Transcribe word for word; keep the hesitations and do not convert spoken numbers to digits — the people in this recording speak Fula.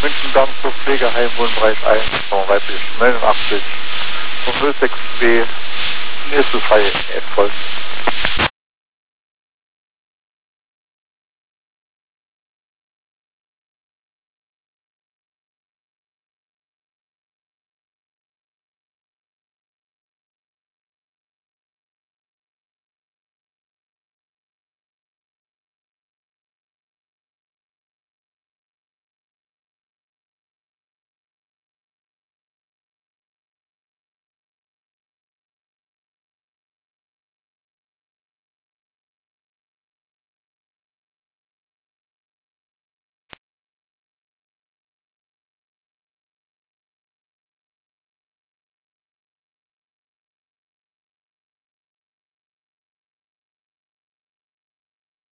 München Darmstadt Pflegeheim Wohnbereich eins von weiblich neunundachtzig und null sechs B nächste Fall erfolgt.